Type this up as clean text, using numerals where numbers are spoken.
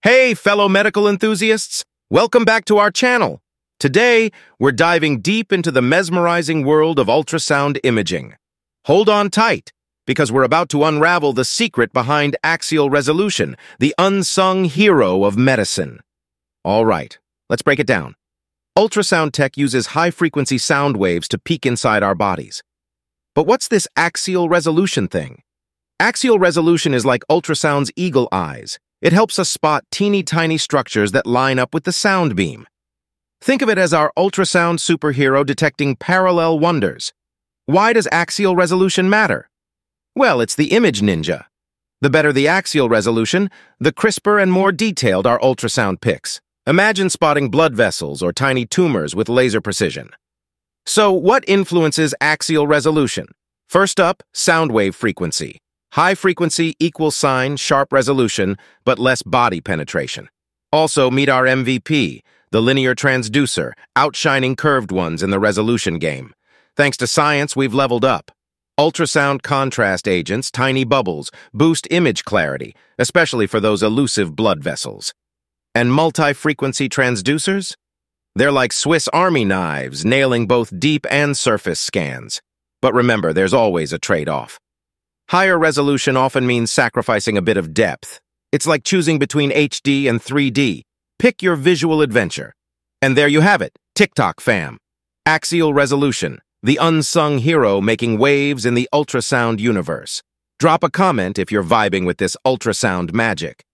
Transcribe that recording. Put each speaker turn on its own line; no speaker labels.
Hey, fellow medical enthusiasts! Welcome back to our channel. Today, we're diving deep into the mesmerizing world of ultrasound imaging. Hold on tight, because we're about to unravel the secret behind axial resolution, the unsung hero of medicine. All right, let's break it down. Ultrasound tech uses high-frequency sound waves to peek inside our bodies. But what's this axial resolution thing? Axial resolution is like ultrasound's eagle eyes. It helps us spot teeny-tiny structures that line up with the sound beam. Think of it as our ultrasound superhero detecting parallel wonders. Why does axial resolution matter? Well, it's the image ninja. The better the axial resolution, the crisper and more detailed our ultrasound pics. Imagine spotting blood vessels or tiny tumors with laser precision. So, what influences axial resolution? First up, sound wave frequency. High frequency equals sharp resolution, but less body penetration. Also, meet our MVP, the linear transducer, outshining curved ones in the resolution game. Thanks to science, we've leveled up. Ultrasound contrast agents, tiny bubbles, boost image clarity, especially for those elusive blood vessels. And multi-frequency transducers? They're like Swiss Army knives, nailing both deep and surface scans. But remember, there's always a trade-off. Higher resolution often means sacrificing a bit of depth. It's like choosing between HD and 3D. Pick your visual adventure. And there you have it, TikTok fam. Axial resolution, the unsung hero making waves in the ultrasound universe. Drop a comment if you're vibing with this ultrasound magic.